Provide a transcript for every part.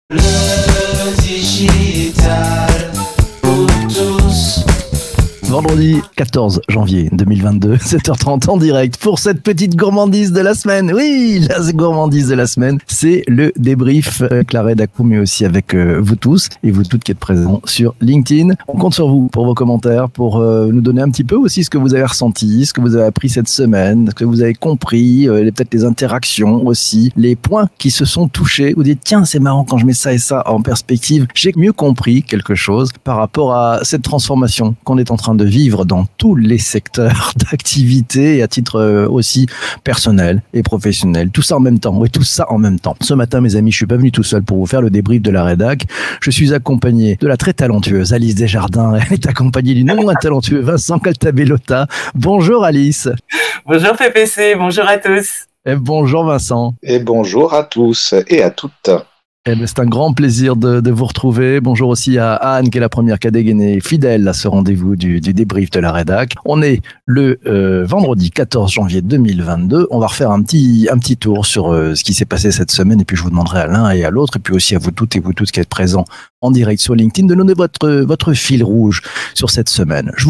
Le digital pour tous. Vendredi 14 janvier 2022, 7h30 en direct pour cette petite gourmandise de la semaine. Oui, la gourmandise de la semaine, c'est le débrief avec la rédac, mais aussi avec vous tous et vous toutes qui êtes présents sur LinkedIn. On compte sur vous pour vos commentaires, pour nous donner un petit peu aussi ce que vous avez ressenti, ce que vous avez appris cette semaine, ce que vous avez compris, peut-être les interactions aussi, les points qui se sont touchés. Vous dites, tiens, c'est marrant quand je mets ça et ça en perspective. J'ai mieux compris quelque chose par rapport à cette transformation qu'on est en train de vivre dans tous les secteurs d'activité et à titre aussi personnel et professionnel. Tout ça en même temps. Oui, tout ça en même temps. Ce matin, mes amis, je suis pas venu tout seul pour vous faire le débrief de la rédac. Je suis accompagné de la très talentueuse Alice Desjardins. Elle est accompagnée du non moins talentueux Vincent Caltabellota. Bonjour Alice. Bonjour PPC, bonjour à tous. Et bonjour Vincent. Et bonjour à tous et à toutes. C'est un grand plaisir de vous retrouver. Bonjour aussi à Anne, qui est la première qui a dégainé fidèle à ce rendez-vous du débrief de la rédac. On est le vendredi 14 janvier 2022. On va refaire un petit tour sur ce qui s'est passé cette semaine et puis je vous demanderai à l'un et à l'autre et puis aussi à vous toutes et vous tous qui êtes présents en direct sur LinkedIn de donner votre fil rouge sur cette semaine. Je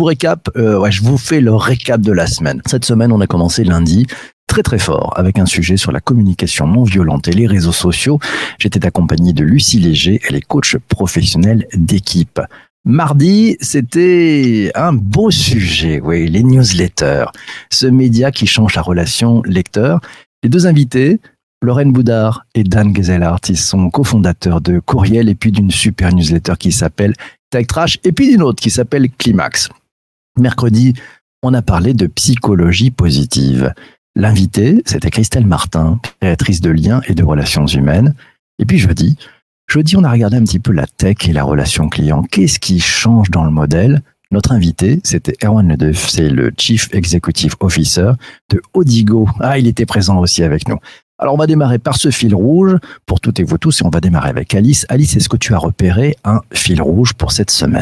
vous fais le récap de la semaine. Cette semaine, on a commencé lundi très très fort avec un sujet sur la communication non violente et les réseaux sociaux. J'étais accompagné de Lucie Léger, elle est coach professionnelle d'équipe. Mardi, c'était un beau sujet, oui, les newsletters, ce média qui change la relation lecteur. Les deux invités, Lorraine Boudard et Dan Gezelhardt, ils sont cofondateurs de Courriel et puis d'une super newsletter qui s'appelle Tech Trash et puis d'une autre qui s'appelle Climax. Mercredi, on a parlé de psychologie positive. L'invitée, c'était Christelle Martin, créatrice de liens et de relations humaines. Et puis jeudi, on a regardé un petit peu la tech et la relation client. Qu'est-ce qui change dans le modèle ? Notre invité, c'était Erwan Ledeuf, c'est le Chief Executive Officer de Odigo. Ah, il était présent aussi avec nous. Alors, on va démarrer par ce fil rouge pour toutes et vous tous et on va démarrer avec Alice. Alice, est-ce que tu as repéré un fil rouge pour cette semaine ?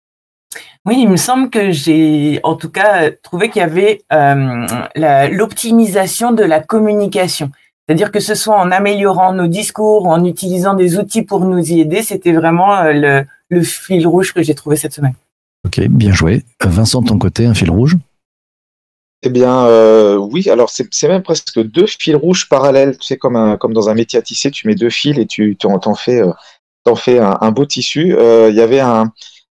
Oui, il me semble que j'ai en tout cas trouvé qu'il y avait l'optimisation de la communication. C'est-à-dire que ce soit en améliorant nos discours ou en utilisant des outils pour nous y aider, c'était vraiment le fil rouge que j'ai trouvé cette semaine. Ok, bien joué. Vincent, de ton côté, un fil rouge ? Eh bien, oui, alors c'est même presque deux fils rouges parallèles. Tu sais, comme dans un métier à tisser, tu mets deux fils et tu t'en fais un beau tissu. Il y avait un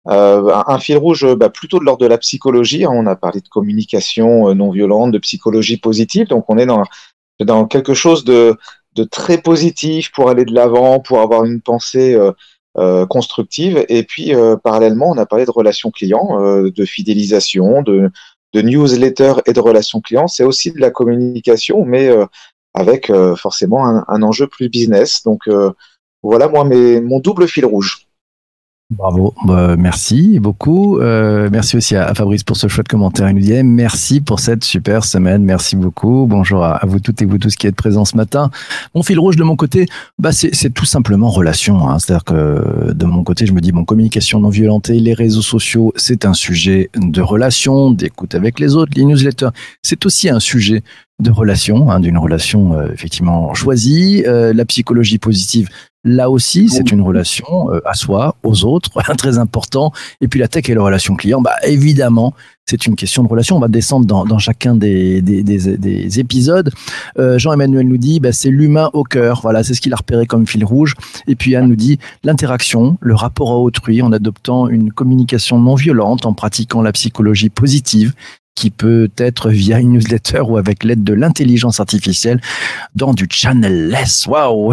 fil rouge plutôt de l'ordre de la psychologie. On a parlé de communication non violente, de psychologie positive. Donc, on est dans quelque chose de très positif pour aller de l'avant, pour avoir une pensée constructive. Et puis, parallèlement, on a parlé de relations clients, de fidélisation, de newsletter et de relations clients. C'est aussi de la communication, mais avec forcément un enjeu plus business. Donc, voilà, moi, mon double fil rouge. Bravo, merci beaucoup. Merci aussi à Fabrice pour ce chouette commentaire. Il nous dit merci pour cette super semaine. Merci beaucoup. Bonjour à vous toutes et vous tous qui êtes présents ce matin. Mon fil rouge de mon côté, c'est tout simplement relation. Hein. C'est-à-dire que de mon côté, je me dis communication non violente et les réseaux sociaux, c'est un sujet de relation, d'écoute avec les autres. Les newsletters, c'est aussi un sujet de relation, d'une relation effectivement choisie. La psychologie positive, là aussi, c'est une relation à soi, aux autres, très important. Et puis la tech et la relation client, évidemment, c'est une question de relation. On va descendre dans chacun des épisodes. Jean-Emmanuel nous dit, c'est l'humain au cœur. Voilà, c'est ce qu'il a repéré comme fil rouge. Et puis Anne nous dit, l'interaction, le rapport à autrui, en adoptant une communication non violente, en pratiquant la psychologie positive, qui peut être via une newsletter ou avec l'aide de l'intelligence artificielle dans du channel-less. Waouh,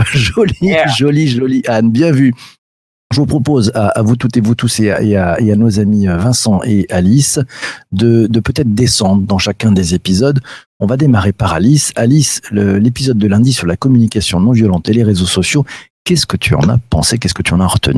joli, Anne, bien vu. Je vous propose à vous toutes et vous tous et à nos amis Vincent et Alice de peut-être descendre dans chacun des épisodes. On va démarrer par Alice. Alice, l'épisode de lundi sur la communication non violente et les réseaux sociaux, qu'est-ce que tu en as pensé ? Qu'est-ce que tu en as retenu ?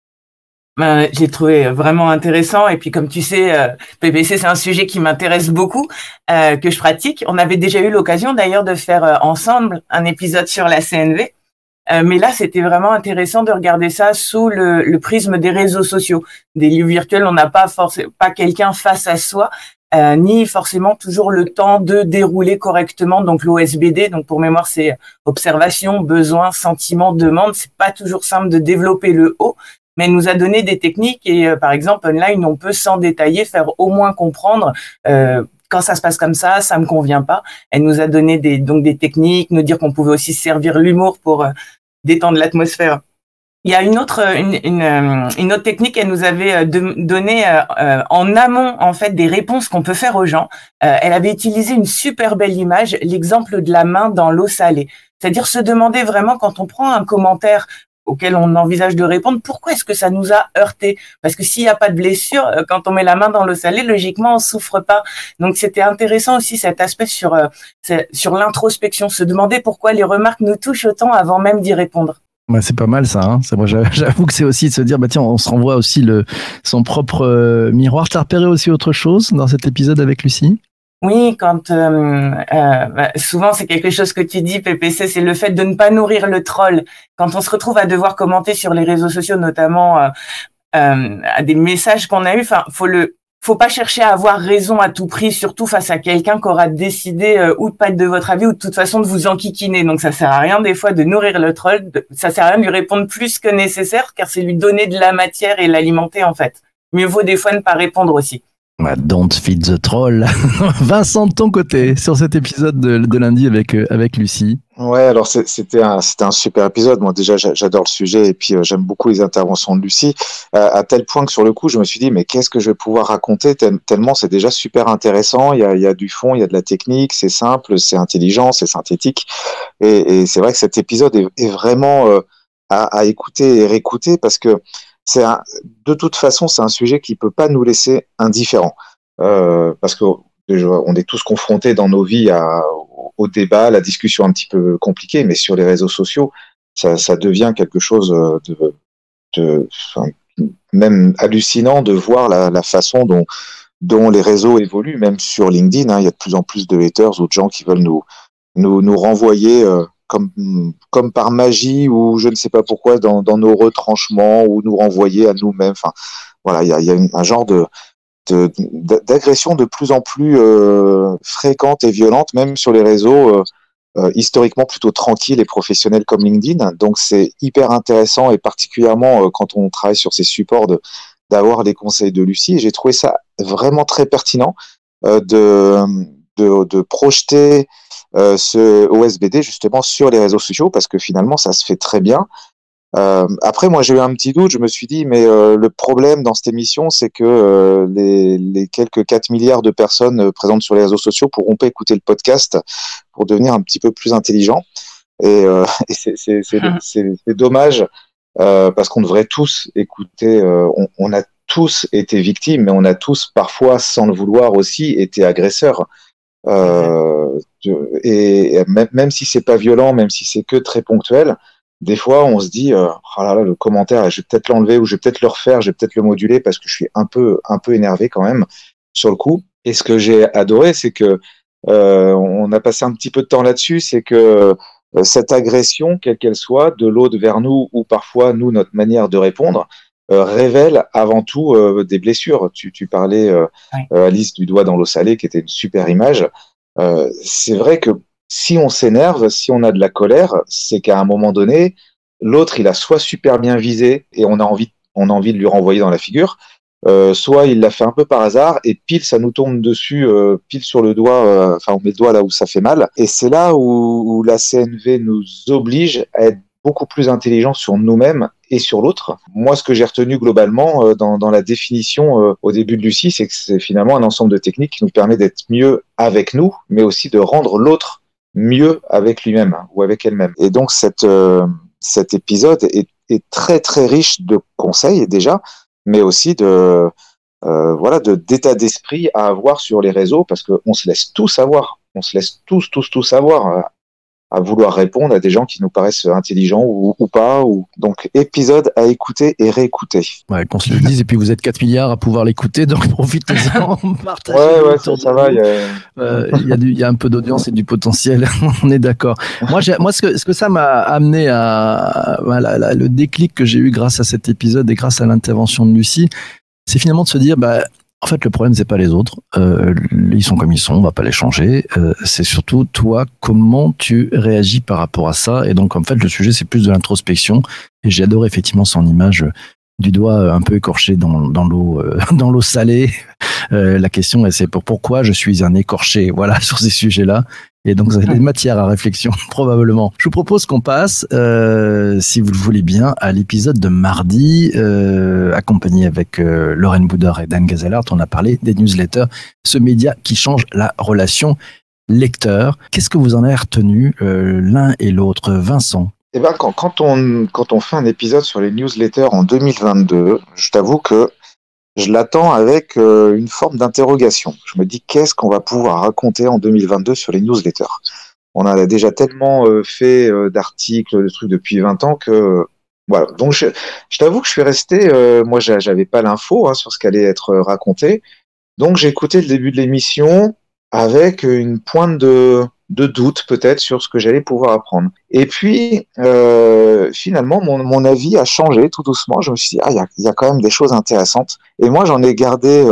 J'ai trouvé vraiment intéressant et puis comme tu sais, PPC c'est un sujet qui m'intéresse beaucoup, que je pratique. On avait déjà eu l'occasion d'ailleurs de faire ensemble un épisode sur la CNV, mais là c'était vraiment intéressant de regarder ça sous le prisme des réseaux sociaux, des lieux virtuels. On n'a pas quelqu'un face à soi, ni forcément toujours le temps de dérouler correctement. Donc l'OSBD, donc pour mémoire, c'est observation, besoin, sentiment, demande. C'est pas toujours simple de développer le O, mais elle nous a donné des techniques et par exemple online, on peut sans détailler faire au moins comprendre quand ça se passe comme ça me convient pas. Elle nous a donné des techniques, nous dire qu'on pouvait aussi servir l'humour pour détendre l'atmosphère. Il y a une autre technique qu'elle nous avait donné en amont en fait des réponses qu'on peut faire aux gens. Elle avait utilisé une super belle image, l'exemple de la main dans l'eau salée. C'est-à-dire se demander vraiment quand on prend un commentaire auquel on envisage de répondre, pourquoi est-ce que ça nous a heurté? Parce que s'il n'y a pas de blessure, quand on met la main dans l'eau salée, logiquement on souffre pas. Donc c'était intéressant aussi cet aspect sur l'introspection, se demander pourquoi les remarques nous touchent autant avant même d'y répondre. Ouais, c'est pas mal ça. Hein. Moi, j'avoue que c'est aussi de se dire, bah tiens, on se renvoie aussi son propre miroir. T'as repéré aussi autre chose dans cet épisode avec Lucie? Oui, quand souvent c'est quelque chose que tu dis, PPC, c'est le fait de ne pas nourrir le troll. Quand on se retrouve à devoir commenter sur les réseaux sociaux, notamment à des messages qu'on a eus, enfin, faut pas chercher à avoir raison à tout prix, surtout face à quelqu'un qui aura décidé ou de pas être de votre avis ou de toute façon de vous enquiquiner. Donc ça sert à rien des fois de nourrir le troll, ça sert à rien de lui répondre plus que nécessaire, car c'est lui donner de la matière et l'alimenter en fait. Mieux vaut des fois ne pas répondre aussi. Don't feed the troll. Vincent, de ton côté, sur cet épisode de lundi avec Lucie. Ouais, alors c'était un super épisode. Moi déjà j'adore le sujet et puis j'aime beaucoup les interventions de Lucie à tel point que sur le coup je me suis dit mais qu'est-ce que je vais pouvoir raconter tellement c'est déjà super intéressant. Il y a du fond, il y a de la technique, c'est simple, c'est intelligent, c'est synthétique et c'est vrai que cet épisode est vraiment à écouter et réécouter parce que de toute façon, c'est un sujet qui peut pas nous laisser indifférents, parce que on est tous confrontés dans nos vies au débat, à la discussion un petit peu compliquée, mais sur les réseaux sociaux, ça devient quelque chose même hallucinant de voir la façon dont les réseaux évoluent, même sur LinkedIn. Hein, il y a de plus en plus de haters ou de gens qui veulent nous renvoyer comme par magie ou je ne sais pas pourquoi dans nos retranchements ou nous renvoyer à nous-mêmes. Enfin, voilà, il y a un genre d'agression de plus en plus fréquente et violente, même sur les réseaux historiquement plutôt tranquilles et professionnels comme LinkedIn. Donc c'est hyper intéressant et particulièrement quand on travaille sur ces supports d'avoir les conseils de Lucie. Et j'ai trouvé ça vraiment très pertinent de projeter ce OSBD justement sur les réseaux sociaux parce que finalement ça se fait très bien. Après moi j'ai eu un petit doute, je me suis dit mais le problème dans cette émission c'est que les quelques 4 milliards de personnes présentes sur les réseaux sociaux pourront pas écouter le podcast pour devenir un petit peu plus intelligents et c'est dommage parce qu'on devrait tous écouter, on a tous été victimes mais on a tous parfois sans le vouloir aussi été agresseurs. Et même si c'est pas violent, même si c'est que très ponctuel, des fois on se dit oh là là, le commentaire, je vais peut-être l'enlever ou je vais peut-être le refaire, je vais peut-être le moduler parce que je suis un peu énervé quand même sur le coup. Et ce que j'ai adoré, c'est que on a passé un petit peu de temps là-dessus, c'est que cette agression, quelle qu'elle soit, de l'autre vers nous ou parfois nous notre manière de répondre, révèle avant tout des blessures. Tu parlais, Alice, du doigt dans l'eau salée, qui était une super image. C'est vrai que si on s'énerve, si on a de la colère, c'est qu'à un moment donné, l'autre, il a soit super bien visé et on a envie de lui renvoyer dans la figure, soit il l'a fait un peu par hasard et pile ça nous tombe dessus, pile sur le doigt, enfin on met le doigt là où ça fait mal. Et c'est là où la CNV nous oblige à être beaucoup plus intelligent sur nous-mêmes et sur l'autre. Moi, ce que j'ai retenu globalement dans la définition au début de Lucie, c'est que c'est finalement un ensemble de techniques qui nous permet d'être mieux avec nous, mais aussi de rendre l'autre mieux avec lui-même ou avec elle-même. Et donc cet épisode est très très riche de conseils déjà, mais aussi d'état d'esprit à avoir sur les réseaux, parce qu'on se laisse tout savoir, on se laisse tous savoir à vouloir répondre à des gens qui nous paraissent intelligents ou pas. Donc, épisode à écouter et réécouter. Ouais, qu'on se le dise, et puis vous êtes 4 milliards à pouvoir l'écouter, donc profitez-en, partagez. Ouais, ça va. Il y a un peu d'audience et du potentiel, on est d'accord. Moi, ce que ça m'a amené le déclic que j'ai eu grâce à cet épisode et grâce à l'intervention de Lucie, c'est finalement de se dire, En fait, le problème, c'est pas les autres. Ils sont comme ils sont, on va pas les changer. C'est surtout toi, comment tu réagis par rapport à ça. Et donc, en fait, le sujet, c'est plus de l'introspection. Et j'ai adoré effectivement son image du doigt un peu écorché dans l'eau, dans l'eau salée. La question, c'est pourquoi je suis un écorché. Voilà, sur ces sujets-là. Et donc, vous avez des matières à réflexion, probablement. Je vous propose qu'on passe, si vous le voulez bien, à l'épisode de mardi, accompagné avec Lorraine Boudard et Dan Gazellart. On a parlé des newsletters, ce média qui change la relation lecteur. Qu'est-ce que vous en avez retenu l'un et l'autre, Vincent? Eh ben, quand on fait un épisode sur les newsletters en 2022, je t'avoue que je l'attends avec une forme d'interrogation. Je me dis, qu'est-ce qu'on va pouvoir raconter en 2022 sur les newsletters? On a déjà tellement fait d'articles, de trucs depuis 20 ans que voilà. Donc je t'avoue que je suis resté, moi j'avais pas l'info sur ce qu'allait être raconté. Donc j'ai écouté le début de l'émission avec une pointe de doute peut-être sur ce que j'allais pouvoir apprendre. Et puis finalement mon avis a changé tout doucement. Je me suis dit il y a quand même des choses intéressantes. Et moi j'en ai gardé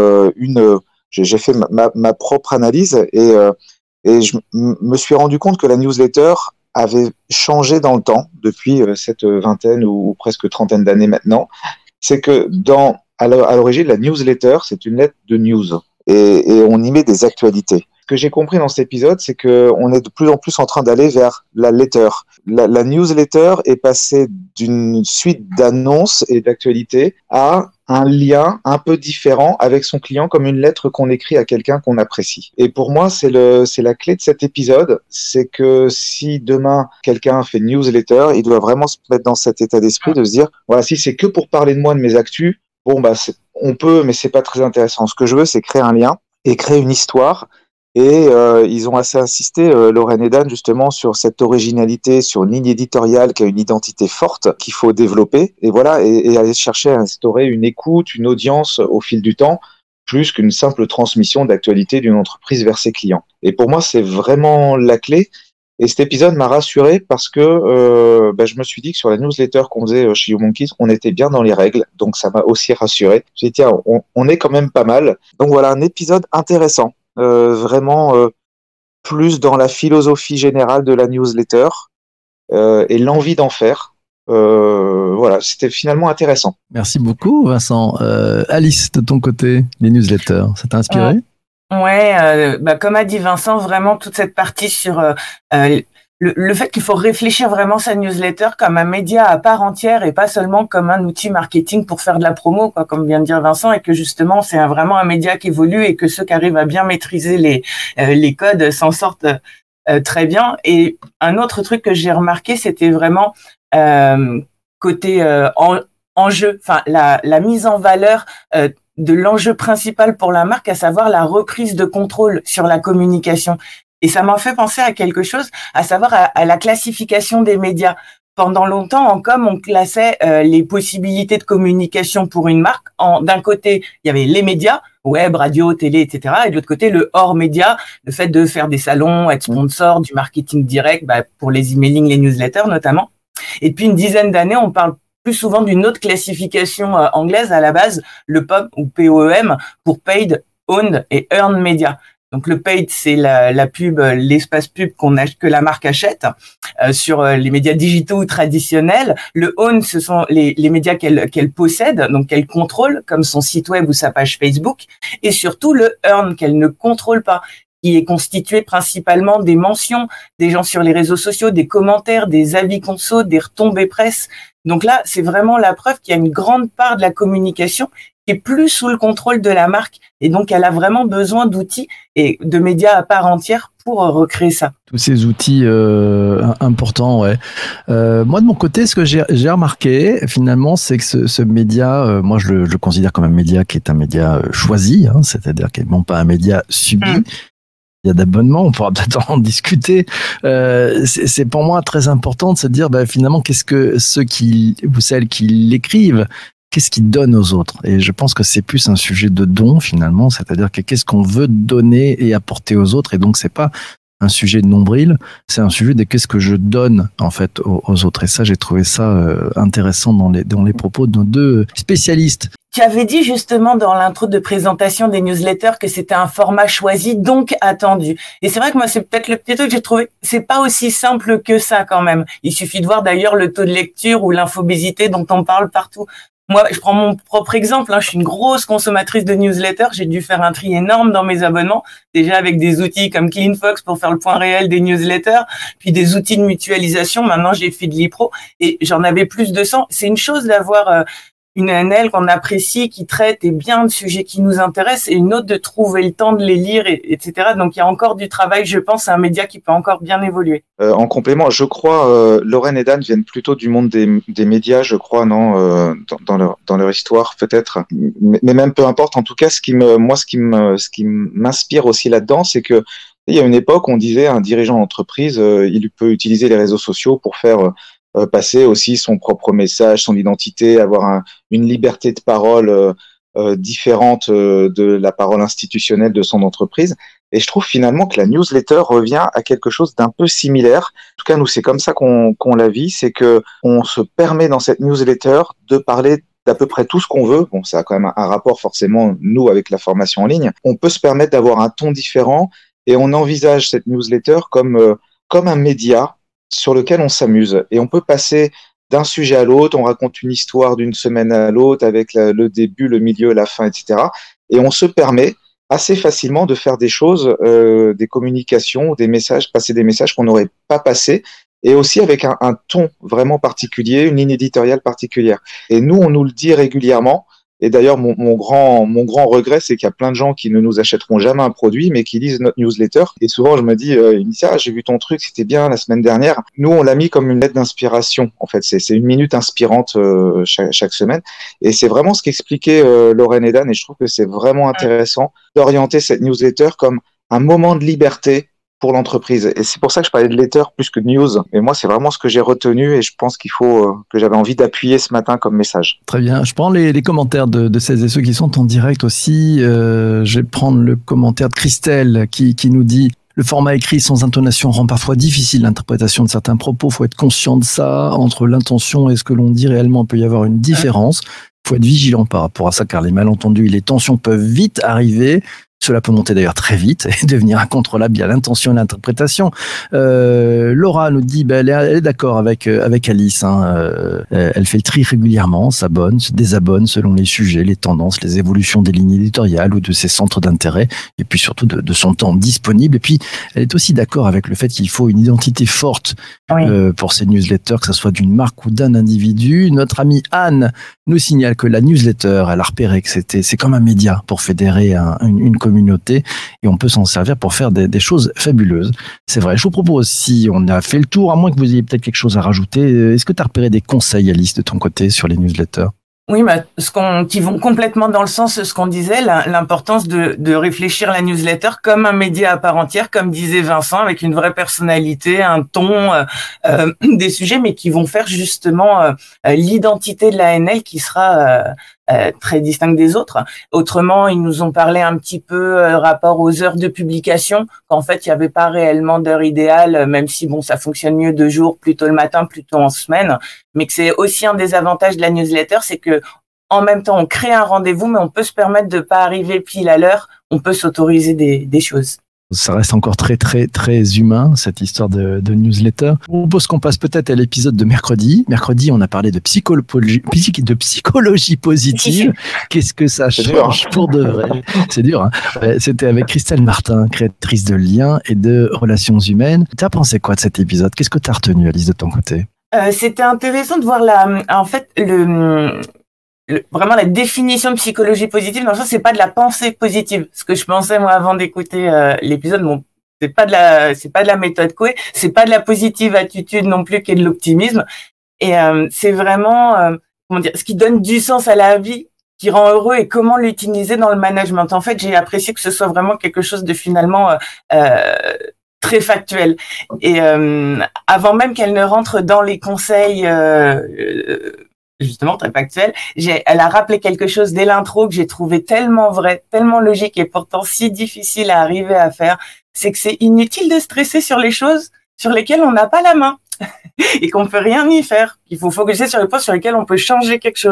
j'ai fait ma propre analyse et je me suis rendu compte que la newsletter avait changé dans le temps depuis cette vingtaine ou presque trentaine d'années maintenant. C'est que à l'origine la newsletter c'est une lettre de news et on y met des actualités. Ce que j'ai compris dans cet épisode, c'est qu'on est de plus en plus en train d'aller vers la letter. La newsletter est passée d'une suite d'annonces et d'actualités à un lien un peu différent avec son client, comme une lettre qu'on écrit à quelqu'un qu'on apprécie. Et pour moi, c'est la clé de cet épisode, c'est que si demain quelqu'un fait une newsletter, il doit vraiment se mettre dans cet état d'esprit de se dire, voilà, si c'est que pour parler de moi, de mes actus, bon bah on peut, mais c'est pas très intéressant. Ce que je veux, c'est créer un lien et créer une histoire. Et ils ont assez insisté, Lorraine et Dan, justement, sur cette originalité, sur une ligne éditoriale qui a une identité forte qu'il faut développer. Et voilà, et aller chercher à instaurer une écoute, une audience au fil du temps, plus qu'une simple transmission d'actualité d'une entreprise vers ses clients. Et pour moi, c'est vraiment la clé. Et cet épisode m'a rassuré parce que je me suis dit que sur la newsletter qu'on faisait chez YouMonkeys, on était bien dans les règles. Donc ça m'a aussi rassuré. J'ai dit, tiens, on est quand même pas mal. Donc voilà, un épisode intéressant. Vraiment plus dans la philosophie générale de la newsletter et l'envie d'en faire. Voilà, c'était finalement intéressant. Merci beaucoup, Vincent. Alice, de ton côté, les newsletters, ça t'a inspiré? Ouais, comme a dit Vincent, vraiment toute cette partie sur le fait qu'il faut réfléchir vraiment sa newsletter comme un média à part entière et pas seulement comme un outil marketing pour faire de la promo, quoi, comme vient de dire Vincent, et que justement c'est vraiment un média qui évolue et que ceux qui arrivent à bien maîtriser les codes s'en sortent très bien. Et un autre truc que j'ai remarqué, c'était vraiment côté enjeu, enfin la mise en valeur de l'enjeu principal pour la marque, à savoir la reprise de contrôle sur la communication. Et ça m'a fait penser à quelque chose, à savoir à la classification des médias. Pendant longtemps, en com, on classait les possibilités de communication pour une marque. D'un côté, il y avait les médias, web, radio, télé, etc. Et de l'autre côté, le hors média, le fait de faire des salons, être sponsor, du marketing direct, pour les emailing, les newsletters notamment. Et depuis une dizaine d'années, on parle plus souvent d'une autre classification anglaise à la base, le POM ou POEM, pour Paid, Owned et Earned Media. Donc le paid, c'est la pub, l'espace pub que la marque achète sur les médias digitaux ou traditionnels. Le own, ce sont les médias qu'elle possède, donc qu'elle contrôle, comme son site web ou sa page Facebook. Et surtout le earn, qu'elle ne contrôle pas, qui est constitué principalement des mentions des gens sur les réseaux sociaux, des commentaires, des avis conso, des retombées presse. Donc là, c'est vraiment la preuve qu'il y a une grande part de la communication qui est plus sous le contrôle de la marque. Et donc, elle a vraiment besoin d'outils et de médias à part entière pour recréer ça. Tous ces outils importants, ouais. Moi, de mon côté, ce que j'ai remarqué, finalement, c'est que ce média, moi, je le considère comme un média qui est un média choisi, c'est-à-dire qu'il n'est pas un média subi. Il y a d'abonnements, on pourra peut-être en discuter. C'est pour moi très important de se dire, finalement, qu'est-ce que celles qui l'écrivent, qu'est-ce qu'ils donnent aux autres? Et je pense que c'est plus un sujet de don, finalement, c'est-à-dire que qu'est-ce qu'on veut donner et apporter aux autres. Et donc, c'est pas un sujet de nombril, c'est un sujet de qu'est-ce que je donne, en fait, aux autres. Et ça, j'ai trouvé ça intéressant dans les propos de nos deux spécialistes. Tu avais dit justement dans l'intro de présentation des newsletters que c'était un format choisi, donc attendu. Et c'est vrai que moi, c'est peut-être le petit truc que j'ai trouvé. C'est pas aussi simple que ça quand même. Il suffit de voir d'ailleurs le taux de lecture ou l'infobésité dont on parle partout. Moi, je prends mon propre exemple. Je suis une grosse consommatrice de newsletters. J'ai dû faire un tri énorme dans mes abonnements, déjà avec des outils comme CleanFox pour faire le point réel des newsletters, puis des outils de mutualisation. Maintenant, j'ai Feedly Pro et j'en avais plus de 100. C'est une chose d'avoir une ANL qu'on apprécie, qui traite et bien de sujets qui nous intéressent, et une autre de trouver le temps de les lire, etc. Donc, il y a encore du travail, je pense, c'est un média qui peut encore bien évoluer. En complément, je crois, Lorraine et Dan viennent plutôt du monde des médias, je crois, non, dans leur histoire, peut-être. Mais même peu importe. En tout cas, ce qui m'inspire aussi là-dedans, c'est que il y a une époque, on disait, un dirigeant d'entreprise, il peut utiliser les réseaux sociaux pour faire passer aussi son propre message, son identité, avoir une liberté de parole différente de la parole institutionnelle de son entreprise. Et je trouve finalement que la newsletter revient à quelque chose d'un peu similaire. En tout cas, nous, c'est comme ça qu'on la vit, c'est que on se permet dans cette newsletter de parler d'à peu près tout ce qu'on veut. Bon, ça a quand même un rapport forcément, nous, avec la formation en ligne. On peut se permettre d'avoir un ton différent et on envisage cette newsletter comme un média sur lequel on s'amuse. Et on peut passer d'un sujet à l'autre, on raconte une histoire d'une semaine à l'autre avec le début, le milieu, la fin, etc. Et on se permet assez facilement de faire des choses, des communications, des messages, passer des messages qu'on n'aurait pas passés, et aussi avec un ton vraiment particulier, une ligne éditoriale particulière. Et nous, on nous le dit régulièrement. Et d'ailleurs, mon grand regret, c'est qu'il y a plein de gens qui ne nous achèteront jamais un produit, mais qui lisent notre newsletter. Et souvent, je me dis, j'ai vu ton truc, c'était bien la semaine dernière. Nous, on l'a mis comme une lettre d'inspiration. En fait, c'est une minute inspirante chaque semaine. Et c'est vraiment ce qu'expliquait Lorraine et Dan. Et je trouve que c'est vraiment intéressant d'orienter cette newsletter comme un moment de liberté pour l'entreprise. Et c'est pour ça que je parlais de letter plus que de news. Et moi, c'est vraiment ce que j'ai retenu et je pense qu'il faut, que j'avais envie d'appuyer ce matin comme message. Très bien. Je prends les commentaires de celles et ceux qui sont en direct aussi. Je vais prendre le commentaire de Christelle qui nous dit: le format écrit sans intonation rend parfois difficile l'interprétation de certains propos. Faut être conscient de ça. Entre l'intention et ce que l'on dit réellement, il peut y avoir une différence. Faut être vigilant par rapport à ça, car les malentendus et les tensions peuvent vite arriver. Cela peut monter d'ailleurs très vite et devenir incontrôlable via l'intention et l'interprétation. Laura nous dit, elle est d'accord avec Alice. Elle fait le tri régulièrement, s'abonne, se désabonne selon les sujets, les tendances, les évolutions des lignes éditoriales ou de ses centres d'intérêt, et puis surtout de son temps disponible. Et puis, elle est aussi d'accord avec le fait qu'il faut une identité forte pour ces newsletters, que ce soit d'une marque ou d'un individu. Notre amie Anne nous signale que la newsletter, elle a repéré que c'est comme un média pour fédérer une communauté, et on peut s'en servir pour faire des choses fabuleuses. C'est vrai. Je vous propose, si on a fait le tour, à moins que vous ayez peut-être quelque chose à rajouter, est-ce que tu as repéré des conseils, Alice, de ton côté sur les newsletters? Oui, qui vont complètement dans le sens de ce qu'on disait, l'importance de réfléchir la newsletter comme un média à part entière, comme disait Vincent, avec une vraie personnalité, un ton, des sujets, mais qui vont faire justement l'identité de la ANL qui sera très distincte des autres. Autrement, ils nous ont parlé un petit peu rapport aux heures de publication, qu'en fait, il n'y avait pas réellement d'heure idéale, même si ça fonctionne mieux de jour, plutôt le matin, plutôt en semaine, mais que c'est aussi un des avantages de la newsletter, c'est que en même temps, on crée un rendez-vous, mais on peut se permettre de pas arriver pile à l'heure, on peut s'autoriser des choses. Ça reste encore très, très, très humain, cette histoire de newsletter. Je vous propose qu'on passe peut-être à l'épisode de mercredi. Mercredi, on a parlé de psychologie positive. Qu'est-ce que ça change pour de vrai? C'est dur, hein. C'était avec Christelle Martin, créatrice de Liens et de Relations Humaines. Tu as pensé quoi de cet épisode? Qu'est-ce que tu as retenu, Alice, de ton côté? C'était intéressant de voir vraiment la définition de psychologie positive. Dans le sens, c'est pas de la pensée positive. Ce que je pensais moi avant d'écouter l'épisode, c'est pas de la méthode Coué, c'est pas de la positive attitude non plus qui est de l'optimisme. Et c'est vraiment ce qui donne du sens à la vie, qui rend heureux, et comment l'utiliser dans le management. En fait, j'ai apprécié que ce soit vraiment quelque chose de finalement très factuel. Et avant même qu'elle ne rentre dans les conseils justement très factuel, elle a rappelé quelque chose dès l'intro que j'ai trouvé tellement vrai, tellement logique, et pourtant si difficile à arriver à faire. C'est que c'est inutile de stresser sur les choses sur lesquelles on n'a pas la main et qu'on peut rien y faire. Il faut focuser sur les points sur lesquels on peut changer quelque chose.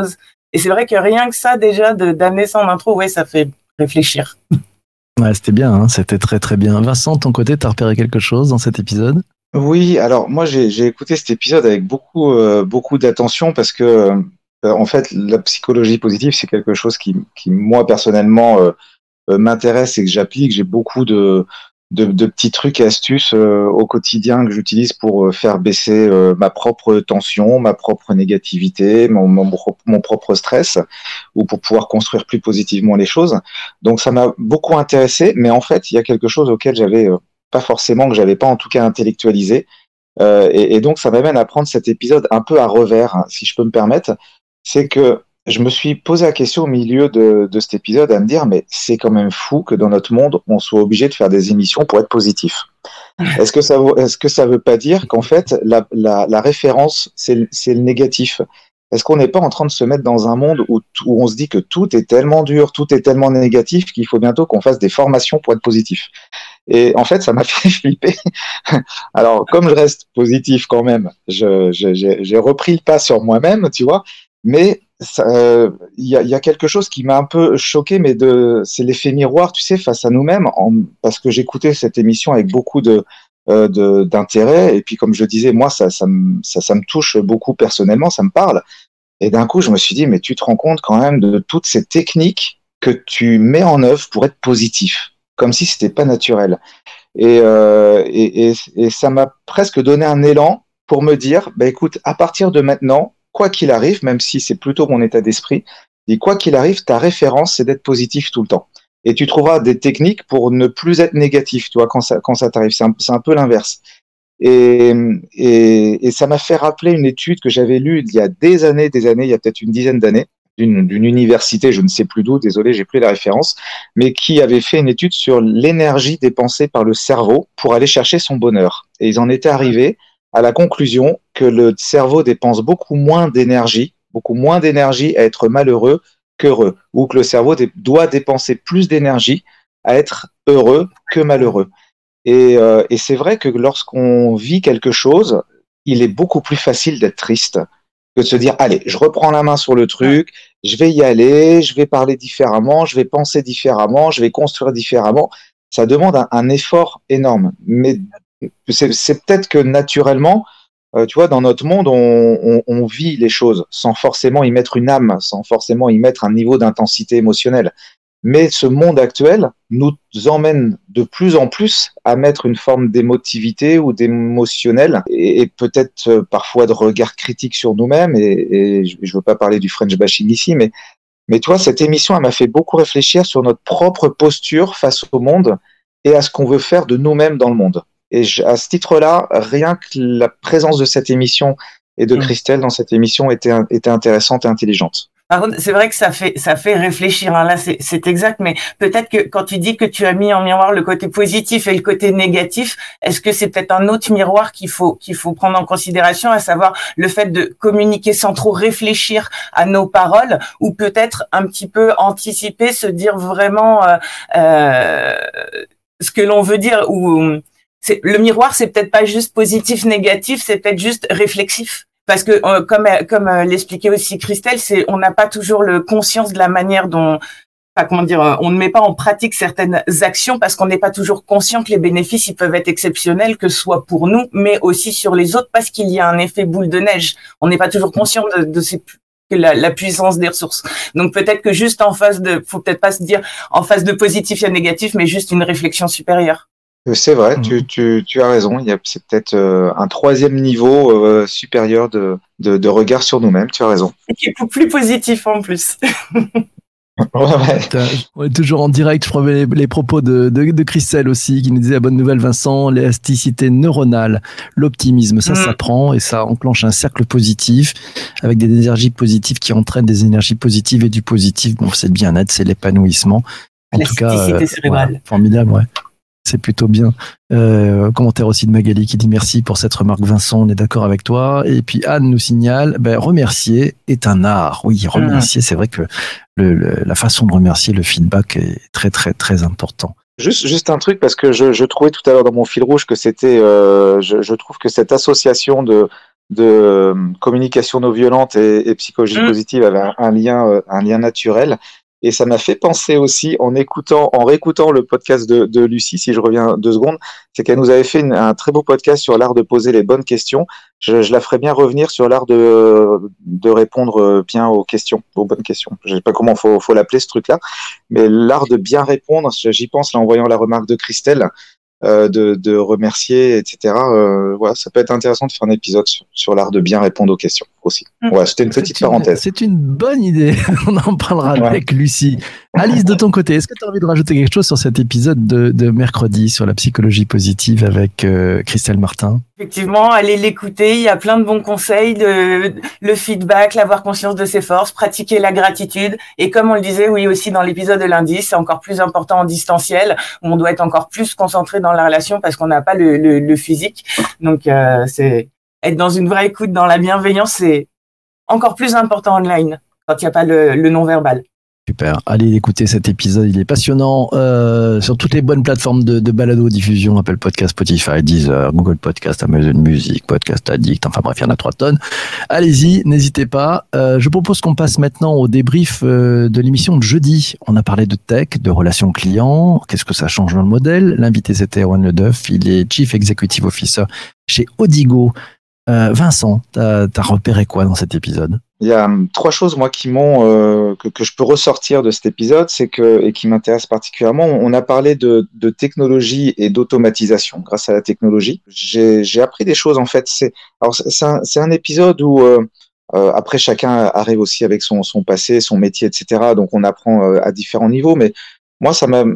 Et c'est vrai que rien que ça, déjà, d'amener ça en intro, ouais, ça fait réfléchir. Ouais, c'était bien, hein, c'était très très bien. Vincent, de ton côté, t'as repéré quelque chose dans cet épisode? Oui, alors moi j'ai écouté cet épisode avec beaucoup d'attention parce que en fait la psychologie positive c'est quelque chose qui moi personnellement m'intéresse et que j'applique. J'ai beaucoup de petits trucs et astuces au quotidien que j'utilise pour faire baisser ma propre tension, ma propre négativité, mon propre stress, ou pour pouvoir construire plus positivement les choses. Donc ça m'a beaucoup intéressé, mais en fait il y a quelque chose auquel j'avais pas forcément, que j'avais pas en tout cas intellectualisé. Et donc, ça m'amène à prendre cet épisode un peu à revers, hein, si je peux me permettre. C'est que je me suis posé la question au milieu de cet épisode à me dire, mais c'est quand même fou que dans notre monde, on soit obligé de faire des émissions pour être positif. Est-ce que ça veut pas dire qu'en fait, la référence, c'est le négatif? Est-ce qu'on n'est pas en train de se mettre dans un monde où on se dit que tout est tellement dur, tout est tellement négatif qu'il faut bientôt qu'on fasse des formations pour être positif? Et en fait, ça m'a fait flipper. Alors, comme je reste positif quand même, j'ai repris le pas sur moi-même, tu vois. Mais il y a quelque chose qui m'a un peu choqué, mais c'est l'effet miroir, tu sais, face à nous-mêmes, parce que j'écoutais cette émission avec beaucoup d'intérêt. Et puis, comme je disais, moi, ça me touche beaucoup personnellement, ça me parle. Et d'un coup, je me suis dit, mais tu te rends compte quand même de toutes ces techniques que tu mets en œuvre pour être positif, comme si c'était pas naturel. Et ça m'a presque donné un élan pour me dire, bah écoute, à partir de maintenant, quoi qu'il arrive, même si c'est plutôt mon état d'esprit, et quoi qu'il arrive, ta référence, c'est d'être positif tout le temps. Et tu trouveras des techniques pour ne plus être négatif, tu vois, quand ça t'arrive. C'est un peu l'inverse. Et ça m'a fait rappeler une étude que j'avais lue il y a des années, il y a peut-être une dizaine d'années, d'une université, je ne sais plus d'où, désolé, j'ai plus la référence, mais qui avait fait une étude sur l'énergie dépensée par le cerveau pour aller chercher son bonheur. Et ils en étaient arrivés à la conclusion que le cerveau dépense beaucoup moins d'énergie à être malheureux qu'heureux, ou que le cerveau doit dépenser plus d'énergie à être heureux que malheureux. Et c'est vrai que lorsqu'on vit quelque chose, il est beaucoup plus facile d'être triste que de se dire, allez, je reprends la main sur le truc, je vais y aller, je vais parler différemment, je vais penser différemment, je vais construire différemment. Ça demande un effort énorme. Mais c'est peut-être que naturellement, tu vois, dans notre monde, on vit les choses sans forcément y mettre une âme, sans forcément y mettre un niveau d'intensité émotionnelle. Mais ce monde actuel nous emmène de plus en plus à mettre une forme d'émotivité ou d'émotionnel et peut-être parfois de regard critique sur nous-mêmes. Et je ne veux pas parler du French bashing ici, mais tu vois, cette émission, elle m'a fait beaucoup réfléchir sur notre propre posture face au monde et à ce qu'on veut faire de nous-mêmes dans le monde. Et à ce titre-là, rien que la présence de cette émission et de Christelle dans cette émission était intéressante et intelligente. Par contre, c'est vrai que ça fait réfléchir, hein. Là, c'est exact, mais peut-être que quand tu dis que tu as mis en miroir le côté positif et le côté négatif, est-ce que c'est peut-être un autre miroir qu'il faut prendre en considération, à savoir le fait de communiquer sans trop réfléchir à nos paroles, ou peut-être un petit peu anticiper, se dire vraiment ce que l'on veut dire, ou le miroir, c'est peut-être pas juste positif, négatif, c'est peut-être juste réflexif. Parce que comme l'expliquait aussi Christelle, on n'a pas toujours le conscience de la manière dont, on ne met pas en pratique certaines actions parce qu'on n'est pas toujours conscient que les bénéfices ils peuvent être exceptionnels, que ce soit pour nous, mais aussi sur les autres, parce qu'il y a un effet boule de neige. On n'est pas toujours conscient de la puissance des ressources. Donc peut-être que juste faut peut-être pas se dire en face de positif et négatif, mais juste une réflexion supérieure. C'est vrai, tu as raison. C'est peut-être un troisième niveau supérieur de regard sur nous-mêmes. Tu as raison. Et qui est plus positif en plus. Ouais. On est toujours en direct. Je prenais les propos de Christelle aussi, qui nous disait: la bonne nouvelle, Vincent, l'élasticité neuronale, l'optimisme, ça s'apprend et ça enclenche un cercle positif avec des énergies positives qui entraînent des énergies positives et du positif. Bon, c'est le bien-être, c'est l'épanouissement. En tout cas, cérébrale. Formidable, ouais. C'est plutôt bien. Commentaire aussi de Magali qui dit: merci pour cette remarque, Vincent, on est d'accord avec toi. Et puis Anne nous signale: remercier est un art. Oui, remercier, c'est vrai que la façon de remercier, le feedback est très très très important. Juste un truc, parce que je trouvais tout à l'heure dans mon fil rouge que c'était, je trouve que cette association de communication non violente et psychologie positive avait un lien naturel. Et ça m'a fait penser aussi, en réécoutant le podcast de Lucie, si je reviens 2 secondes, c'est qu'elle nous avait fait un très beau podcast sur l'art de poser les bonnes questions. Je la ferais bien revenir sur l'art de répondre bien aux questions, aux bonnes questions. Je sais pas comment faut l'appeler ce truc-là, mais l'art de bien répondre, j'y pense là en voyant la remarque de Christelle, de remercier, etc. Voilà, ça peut être intéressant de faire un épisode sur l'art de bien répondre aux questions aussi. Voilà, c'était une petite parenthèse. C'est une bonne idée. On en parlera avec Lucie. Alice, de ton côté, est-ce que tu as envie de rajouter quelque chose sur cet épisode de mercredi sur la psychologie positive avec Christelle Martin? Effectivement, allez l'écouter. Il y a plein de bons conseils, le feedback, l'avoir conscience de ses forces, pratiquer la gratitude. Et comme on le disait, oui, aussi dans l'épisode de lundi, c'est encore plus important en distanciel, où on doit être encore plus concentré dans la relation parce qu'on n'a pas le physique. Donc, c'est être dans une vraie écoute, dans la bienveillance, c'est encore plus important online quand il n'y a pas le non-verbal. Super. Allez écouter cet épisode, il est passionnant sur toutes les bonnes plateformes de balado-diffusion, Apple Podcast, Spotify, Deezer, Google Podcast, Amazon Music, Podcast Addict, enfin bref, il y en a 3 tonnes. Allez-y, n'hésitez pas. Je propose qu'on passe maintenant au débrief de l'émission de jeudi. On a parlé de tech, de relations clients, qu'est-ce que ça change dans le modèle. L'invité c'était Erwan Ledeuf, il est Chief Executive Officer chez Odigo. Vincent, t'as repéré quoi dans cet épisode? Il y a 3 choses moi qui m'ont que je peux ressortir de cet épisode, et qui m'intéressent particulièrement. On a parlé de technologie et d'automatisation grâce à la technologie. J'ai appris des choses en fait. C'est un épisode où après chacun arrive aussi avec son passé, son métier, etc. Donc on apprend à différents niveaux. Mais moi,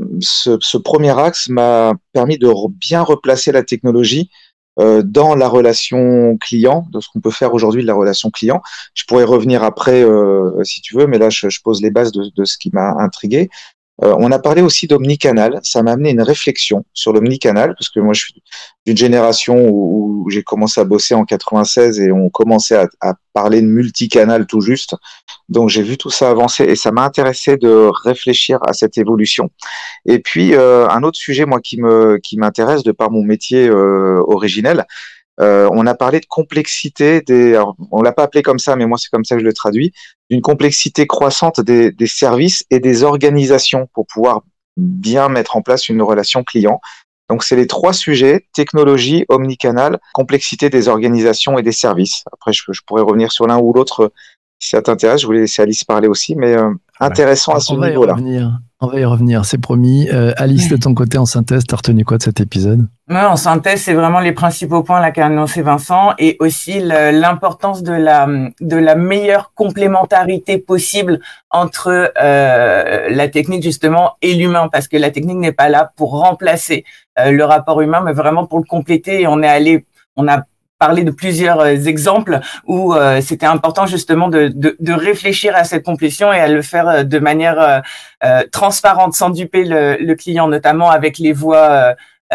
ce premier axe m'a permis de bien replacer la technologie dans la relation client, de ce qu'on peut faire aujourd'hui de la relation client. Je pourrais revenir après si tu veux, mais là je pose les bases de ce qui m'a intrigué. On a parlé aussi d'omnicanal. Ça m'a amené une réflexion sur l'omnicanal, parce que moi je suis d'une génération où j'ai commencé à bosser en 96 et on commençait à parler de multicanal tout juste. Donc j'ai vu tout ça avancer et ça m'a intéressé de réfléchir à cette évolution. Et puis un autre sujet moi qui m'intéresse de par mon métier originel. On a parlé de complexité alors, on l'a pas appelé comme ça, mais moi c'est comme ça que je le traduis, d'une complexité croissante des services et des organisations pour pouvoir bien mettre en place une relation client. Donc c'est les 3 sujets: technologie, omnicanal, complexité des organisations et des services. Après je pourrais revenir sur l'un ou l'autre si ça t'intéresse. Je voulais laisser Alice parler aussi, mais intéressant à ce niveau-là. On va y revenir, c'est promis. Alice, de ton côté, en synthèse, t'as retenu quoi de cet épisode? En synthèse, c'est vraiment les principaux points là qu'a annoncé Vincent, et aussi l'importance de la meilleure complémentarité possible entre la technique justement et l'humain, parce que la technique n'est pas là pour remplacer le rapport humain, mais vraiment pour le compléter. Et on a parlé de plusieurs exemples où c'était important justement de réfléchir à cette complétion et à le faire de manière transparente, sans duper le client, notamment avec les voix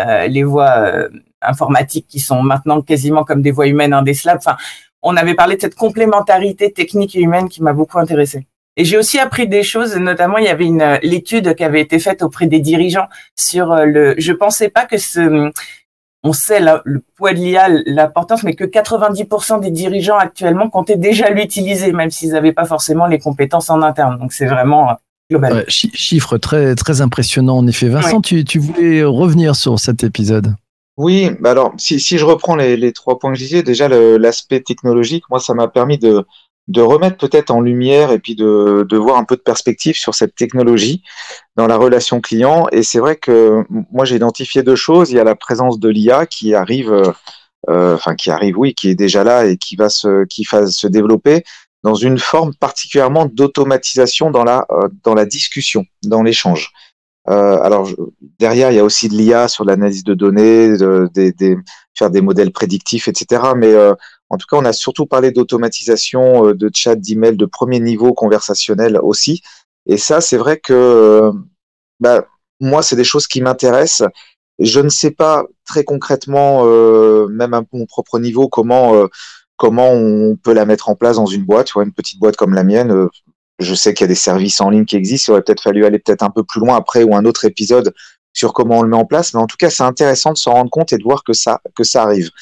informatiques qui sont maintenant quasiment comme des voix humaines indécelables. Enfin, on avait parlé de cette complémentarité technique et humaine qui m'a beaucoup intéressée. Et j'ai aussi appris des choses, notamment il y avait l'étude qui avait été faite auprès des dirigeants sur je pensais pas que on sait le poids de l'IA, l'importance, mais que 90% des dirigeants actuellement comptaient déjà l'utiliser, même s'ils n'avaient pas forcément les compétences en interne. Donc c'est vraiment global. Chiffre très, très impressionnant en effet. Vincent, tu voulais revenir sur cet épisode? Oui, bah alors si je reprends les 3 points que je disais, déjà l'aspect technologique, moi ça m'a permis de remettre peut-être en lumière et puis de voir un peu de perspective sur cette technologie dans la relation client. Et c'est vrai que moi j'ai identifié 2 choses. Il y a la présence de l'IA qui arrive, qui est déjà là et qui va se développer dans une forme particulièrement d'automatisation dans la discussion, dans l'échange. Alors derrière il y a aussi de l'IA sur l'analyse de données, faire des modèles prédictifs, etc. Mais en tout cas, on a surtout parlé d'automatisation, de chat, d'email, de premier niveau conversationnel aussi. Et ça, c'est vrai que moi, c'est des choses qui m'intéressent. Je ne sais pas très concrètement, même à mon propre niveau, comment on peut la mettre en place dans une boîte, une petite boîte comme la mienne. Je sais qu'il y a des services en ligne qui existent. Il aurait peut-être fallu aller un peu plus loin après, ou un autre épisode sur comment on le met en place. Mais en tout cas, c'est intéressant de s'en rendre compte et de voir que ça arrive.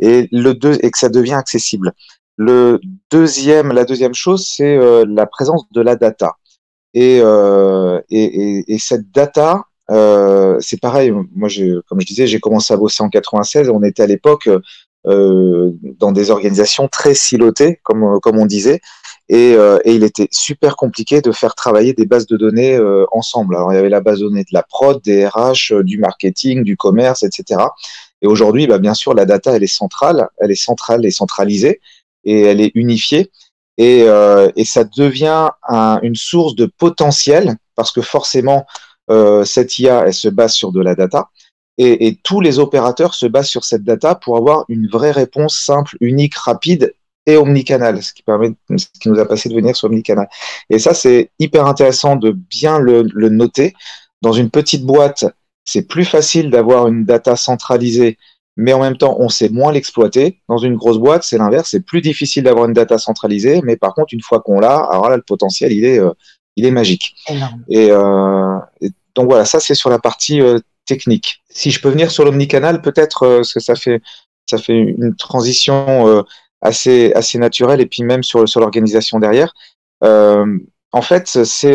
et que ça devient accessible. La deuxième chose, c'est la présence de la data. Et cette data, c'est pareil. Moi, comme je disais, j'ai commencé à bosser en 96. On était à l'époque dans des organisations très silotées, comme on disait, et il était super compliqué de faire travailler des bases de données ensemble. Alors, il y avait la base de données de la prod, des RH, du marketing, du commerce, etc. Et aujourd'hui, bien sûr, la data, elle est centrale et centralisée, et elle est unifiée. Et ça devient une source de potentiel, parce que forcément, cette IA, elle se base sur de la data, et tous les opérateurs se basent sur cette data pour avoir une vraie réponse simple, unique, rapide et omnicanal, ce qui nous a passé de venir sur omnicanal. Et ça, c'est hyper intéressant de bien le noter. Dans une petite boîte, c'est plus facile d'avoir une data centralisée, mais en même temps, on sait moins l'exploiter. Dans une grosse boîte, c'est l'inverse, c'est plus difficile d'avoir une data centralisée, mais par contre, une fois qu'on l'a, alors là, le potentiel, il est magique. Énorme. Et donc voilà, ça, c'est sur la partie technique. Si je peux venir sur l'omnicanal, peut-être, parce que ça fait une transition assez naturelle, et puis même sur l'organisation derrière. En fait, c'est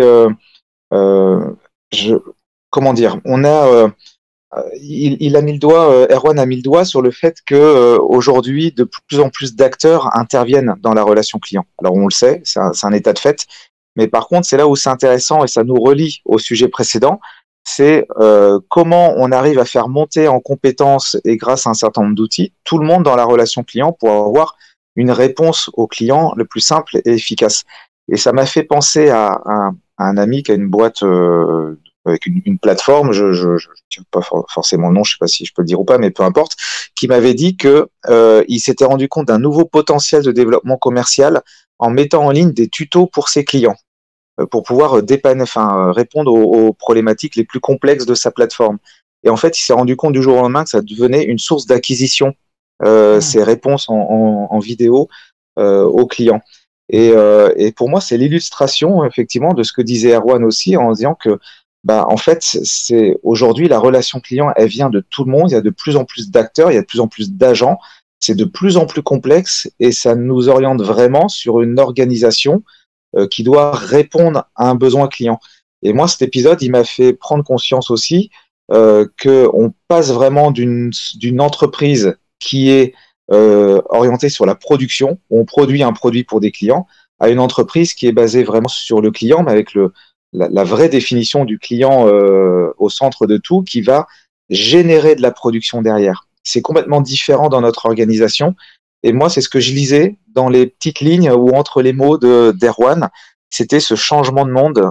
comment dire, on a il a mis le doigt, Erwan a mis le doigt sur le fait que aujourd'hui, de plus en plus d'acteurs interviennent dans la relation client. Alors on le sait, c'est un état de fait, mais par contre, c'est là où c'est intéressant, et ça nous relie au sujet précédent, c'est comment on arrive à faire monter en compétences, et grâce à un certain nombre d'outils, tout le monde dans la relation client pour avoir une réponse au client le plus simple et efficace. Et ça m'a fait penser à un ami qui a une boîte avec une plateforme, je ne sais pas forcément le nom, je sais pas si je peux le dire ou pas, mais peu importe, qui m'avait dit que il s'était rendu compte d'un nouveau potentiel de développement commercial en mettant en ligne des tutos pour ses clients, pour pouvoir répondre aux problématiques les plus complexes de sa plateforme. Et en fait, il s'est rendu compte du jour au lendemain que ça devenait une source d'acquisition, ces réponses en vidéo aux clients. Et pour moi, c'est l'illustration effectivement de ce que disait Erwan aussi, en disant que en fait, c'est aujourd'hui la relation client, elle vient de tout le monde. Il y a de plus en plus d'acteurs, il y a de plus en plus d'agents. C'est de plus en plus complexe, et ça nous oriente vraiment sur une organisation qui doit répondre à un besoin client. Et moi, cet épisode, il m'a fait prendre conscience aussi qu'on passe vraiment d'une entreprise qui est orientée sur la production, où on produit un produit pour des clients, à une entreprise qui est basée vraiment sur le client, mais avec la vraie définition du client au centre de tout, qui va générer de la production derrière. C'est complètement différent dans notre organisation. Et moi, c'est ce que je lisais dans les petites lignes ou entre les mots d'Erwan. C'était ce changement de monde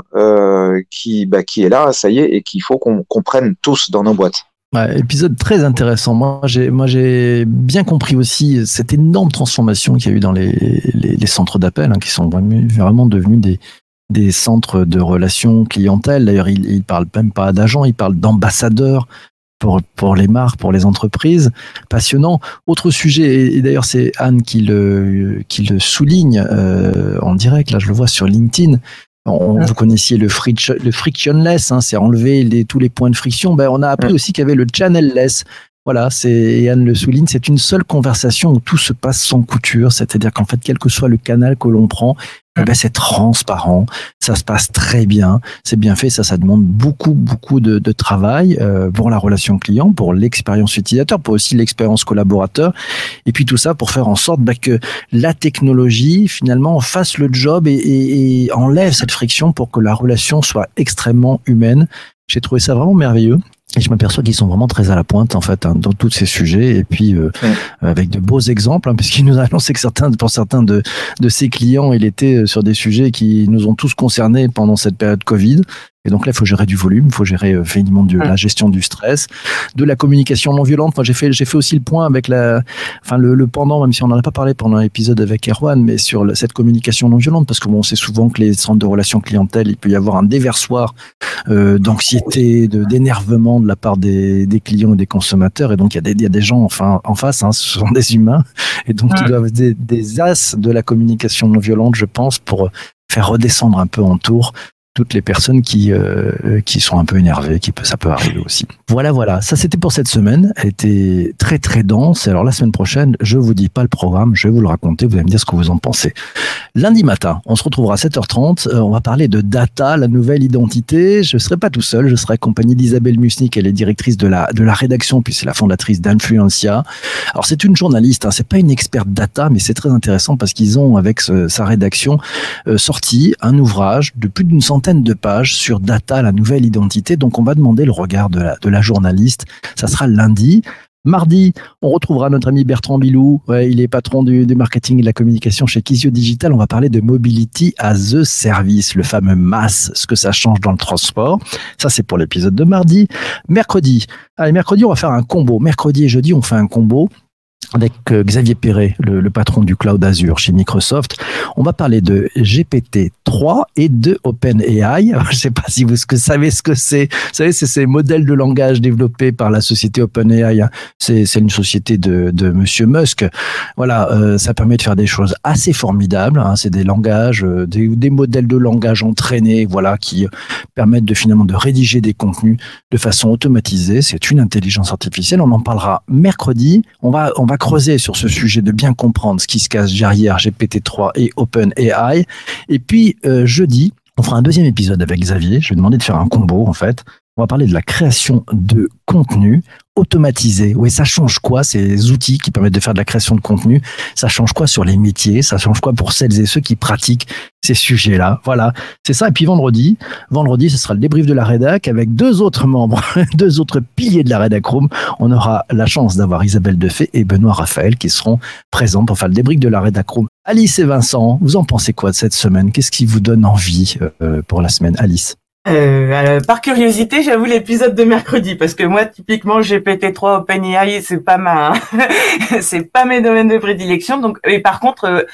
qui est là, ça y est, et qu'il faut qu'on comprenne tous dans nos boîtes. Ouais, épisode très intéressant. Moi, j'ai bien compris aussi cette énorme transformation qu'il y a eu dans les centres d'appel, qui sont vraiment devenus des centres de relations clientèle. D'ailleurs, il parle même pas d'agents, il parle d'ambassadeurs pour les marques, pour les entreprises. Passionnant. Autre sujet, et d'ailleurs c'est Anne qui le souligne en direct, là je le vois sur LinkedIn. Vous connaissiez le frictionless, c'est enlever tous les points de friction. On a appris aussi qu'il y avait le channelless. Voilà, et Anne le souligne, c'est une seule conversation où tout se passe sans couture, c'est-à-dire qu'en fait, quel que soit le canal que l'on prend, c'est transparent, ça se passe très bien, c'est bien fait, ça demande beaucoup de travail pour la relation client, pour l'expérience utilisateur, pour aussi l'expérience collaborateur, et puis tout ça pour faire en sorte que la technologie finalement fasse le job et enlève cette friction pour que la relation soit extrêmement humaine. J'ai trouvé ça vraiment merveilleux. Et je m'aperçois qu'ils sont vraiment très à la pointe, en fait, dans tous ces sujets. Et puis, avec de beaux exemples, puisqu'il nous a annoncé que pour certains de ses clients, il était sur des sujets qui nous ont tous concernés pendant cette période Covid. Et donc là, il faut gérer du volume, il faut gérer évidemment de la gestion du stress, de la communication non violente. Moi, j'ai fait aussi le point avec le pendant, même si on n'en a pas parlé pendant l'épisode avec Erwan, mais sur cette communication non violente, parce que on sait souvent que les centres de relations clientèle, il peut y avoir un déversoir d'anxiété, d'énervement de la part des clients et des consommateurs. Et donc, il y a des gens en face, ce sont des humains. Et donc, ils doivent être des as de la communication non violente, je pense, pour faire redescendre un peu en tour toutes les personnes qui sont un peu énervées, ça peut arriver aussi. Voilà. Ça, c'était pour cette semaine. Elle était très, très dense. Alors, la semaine prochaine, je vous dis pas le programme, je vais vous le raconter. Vous allez me dire ce que vous en pensez. Lundi matin, on se retrouvera à 7h30. On va parler de data, la nouvelle identité. Je serai pas tout seul. Je serai accompagné d'Isabelle Musnik. Elle est directrice de la rédaction, puis c'est la fondatrice d'Influencia. Alors, c'est une journaliste, hein. C'est pas une experte data, mais c'est très intéressant parce qu'ils ont, avec sa rédaction, sorti un ouvrage de plus d'une centaine de pages sur data, la nouvelle identité. Donc, on va demander le regard de la journaliste. Ça sera lundi. Mardi, on retrouvera notre ami Bertrand Bilou. Ouais, il est patron du marketing et de la communication chez Kizio Digital. On va parler de Mobility as a Service, le fameux MaaS, ce que ça change dans le transport. Ça, c'est pour l'épisode de mardi. Mercredi, on va faire un combo. Mercredi et jeudi, on fait un combo avec Xavier Perret, le patron du Cloud Azure chez Microsoft. On va parler de GPT-3 et de OpenAI. Alors, je ne sais pas si vous savez ce que c'est. Vous savez, c'est ces modèles de langage développés par la société OpenAI. C'est une société de Monsieur Musk. Voilà, ça permet de faire des choses assez formidables. C'est des langages, des modèles de langage entraînés, voilà, qui permettent finalement de rédiger des contenus de façon automatisée. C'est une intelligence artificielle. On en parlera mercredi. On va creuser sur ce sujet de bien comprendre ce qui se cache derrière GPT-3 et OpenAI. Et puis, jeudi, on fera un deuxième épisode avec Xavier. Je vais demander de faire un combo, en fait. On va parler de la création de contenu automatisé. Oui, ça change quoi, ces outils qui permettent de faire de la création de contenu? Ça change quoi sur les métiers? Ça change quoi pour celles et ceux qui pratiquent ces sujets-là? Voilà, c'est ça. Et puis vendredi, ce sera le débrief de la rédac avec deux autres membres, deux autres piliers de la rédac room. On aura la chance d'avoir Isabelle Defay et Benoît Raphaël qui seront présents pour faire le débrief de la rédac room. Alice et Vincent, vous en pensez quoi de cette semaine? Qu'est-ce qui vous donne envie pour la semaine, Alice? Par curiosité, j'avoue l'épisode de mercredi, parce que moi, typiquement, GPT-3, OpenAI, c'est pas c'est pas mes domaines de prédilection. Donc, et par contre,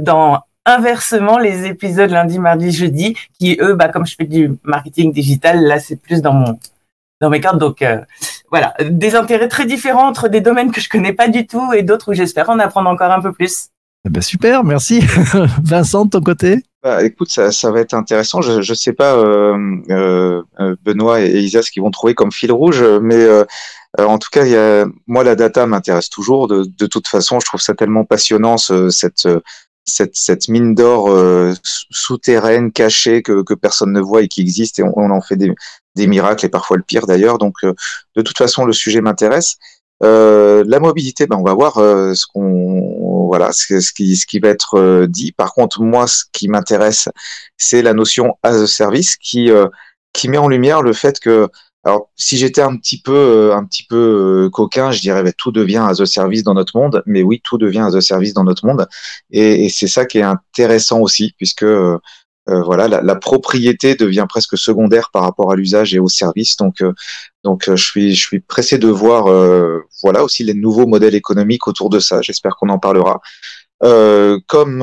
inversement, les épisodes lundi, mardi, jeudi, qui eux, comme je fais du marketing digital, là, c'est plus dans mes cartes. Donc, voilà, des intérêts très différents entre des domaines que je connais pas du tout et d'autres où j'espère en apprendre encore un peu plus. Super, merci. Vincent, de ton côté? Écoute, ça va être intéressant. Je sais pas, Benoît et Isa, ce qu'ils vont trouver comme fil rouge, mais en tout cas, moi, la data m'intéresse toujours. De toute façon, je trouve ça tellement passionnant, cette mine d'or souterraine, cachée, que personne ne voit et qui existe, et on en fait des miracles, et parfois le pire d'ailleurs. Donc, de toute façon, le sujet m'intéresse. La mobilité, on va voir ce qui va être dit. Par contre, moi, ce qui m'intéresse, c'est la notion as a service qui met en lumière le fait que, alors, si j'étais un petit peu coquin, je dirais tout devient as a service dans notre monde. Mais oui, tout devient as a service dans notre monde, et c'est ça qui est intéressant aussi, puisque la propriété devient presque secondaire par rapport à l'usage et au service. Donc je suis pressé de voir aussi les nouveaux modèles économiques autour de ça. J'espère qu'on en parlera. Comme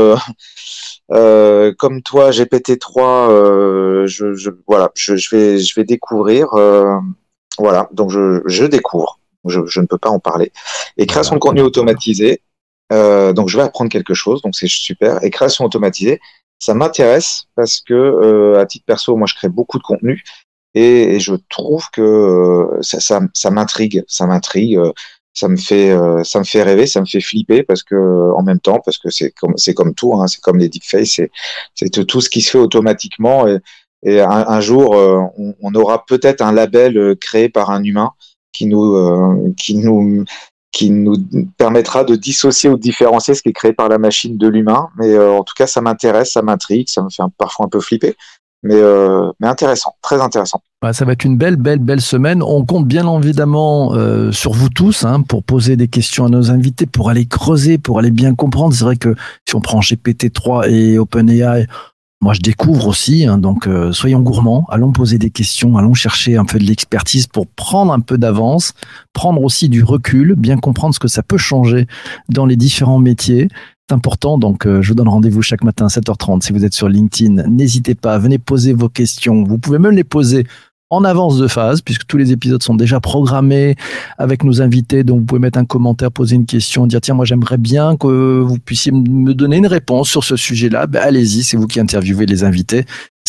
toi, GPT-3, je vais découvrir. Donc je découvre. Je ne peux pas en parler. Et création de contenu automatisé. Donc je vais apprendre quelque chose. Donc c'est super. Et création automatisée, ça m'intéresse parce que à titre perso, moi je crée beaucoup de contenu. Et je trouve que ça m'intrigue, ça me fait rêver, ça me fait flipper, parce que en même temps, parce que c'est comme tout, c'est comme les deepfakes, c'est tout ce qui se fait automatiquement, et un jour on aura peut-être un label créé par un humain qui nous permettra de dissocier ou de différencier ce qui est créé par la machine de l'humain. Mais en tout cas, ça m'intéresse, ça m'intrigue, ça me fait parfois un peu flipper. Mais intéressant, très intéressant. Ça va être une belle semaine. On compte bien évidemment sur vous tous pour poser des questions à nos invités, pour aller creuser, pour aller bien comprendre. C'est vrai que si on prend GPT-3 et OpenAI, moi je découvre aussi, donc soyons gourmands, allons poser des questions, allons chercher un peu de l'expertise pour prendre un peu d'avance, prendre aussi du recul, bien comprendre ce que ça peut changer dans les différents métiers. C'est important, donc je vous donne rendez-vous chaque matin à 7h30. Si vous êtes sur LinkedIn, n'hésitez pas, venez poser vos questions. Vous pouvez même les poser en avance de phase, puisque tous les épisodes sont déjà programmés avec nos invités. Donc vous pouvez mettre un commentaire, poser une question, dire tiens, moi j'aimerais bien que vous puissiez me donner une réponse sur ce sujet-là. Allez-y, c'est vous qui interviewez les invités.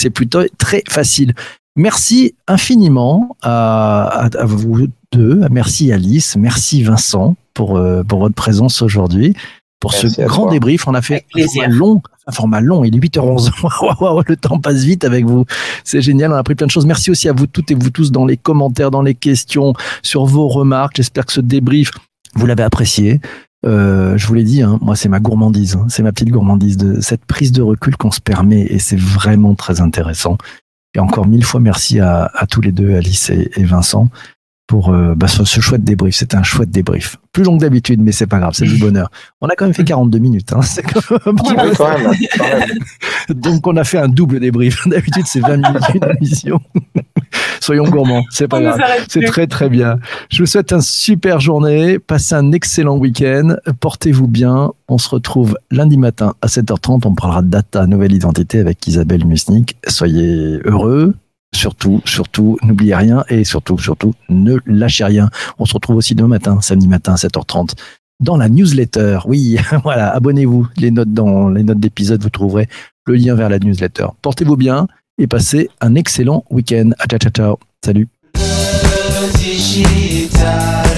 C'est plutôt très facile. Merci infiniment à vous deux. Merci Alice, merci Vincent pour votre présence aujourd'hui. Pour Merci ce à grand toi. débrief, on a fait Avec plaisir. un format long, il est 8h11. Le temps passe vite avec vous. C'est génial, on a appris plein de choses. Merci aussi à vous toutes et vous tous dans les commentaires, dans les questions, sur vos remarques. J'espère que ce débrief, vous l'avez apprécié. Je vous l'ai dit, hein, moi c'est ma gourmandise, hein, c'est ma petite gourmandise de cette prise de recul qu'on se permet et c'est vraiment très intéressant. Et encore 1000 fois merci à tous les deux, Alice et Vincent, pour ce chouette débrief. C'était un chouette débrief. Plus long que d'habitude, mais c'est pas grave, c'est du bonheur. On a quand même fait 42 minutes. Hein, c'est quand même un petit peu... Quand même. Donc on a fait un double débrief. D'habitude c'est 20 minutes une émission. Soyons gourmands, c'est pas grave. C'est très très bien. Je vous souhaite une super journée. Passez un excellent week-end. Portez-vous bien. On se retrouve lundi matin à 7h30. On parlera de data, nouvelle identité avec Isabelle Musnick. Soyez heureux. Surtout, n'oubliez rien et surtout, ne lâchez rien. On se retrouve aussi demain matin, samedi matin à 7h30 dans la newsletter. Oui, voilà, abonnez-vous. Les notes d'épisode, vous trouverez le lien vers la newsletter. Portez-vous bien et passez un excellent week-end. Ciao, ciao, ciao. Salut. Digital.